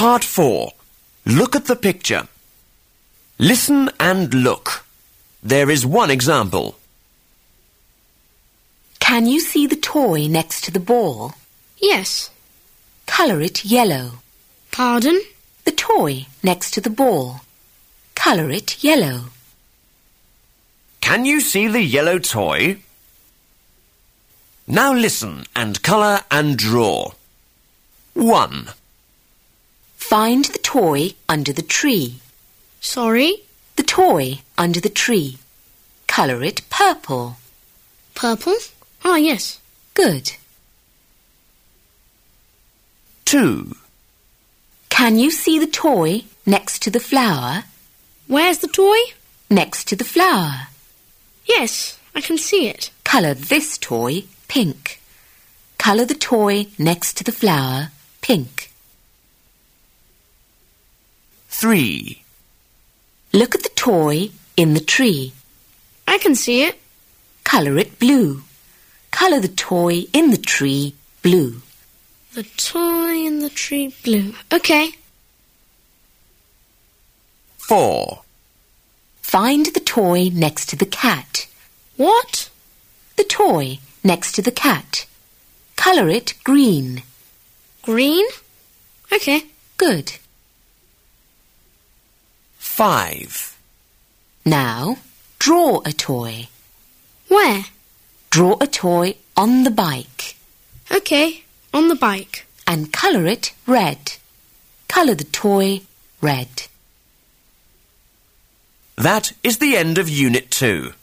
Part 4. Look at the picture. Listen and look. There is one example. Can you see the toy next to the ball? Yes. Colour it yellow. Pardon? The toy next to the ball. Colour it yellow. Can you see the yellow toy? Now listen and colour and draw. 1. Find the toy under the tree. Sorry? The toy under the tree. Colour it purple. Purple? Ah, yes. Good. 2. Can you see the toy next to the flower? Where's the toy? Next to the flower. Yes, I can see it. Colour this toy pink. Colour the toy next to the flower pink. 3. Look at the toy in the tree. I can see it. Colour it blue. Colour the toy in the tree blue. The toy in the tree blue. Okay. 4. Find the toy next to the cat. What? The toy next to the cat. Colour it green. Green? Okay. Good. 5. Now, draw a toy. Where? Draw a toy on the bike. Okay, on the bike. And colour it red. Colour the toy red. That is the end of Unit 2.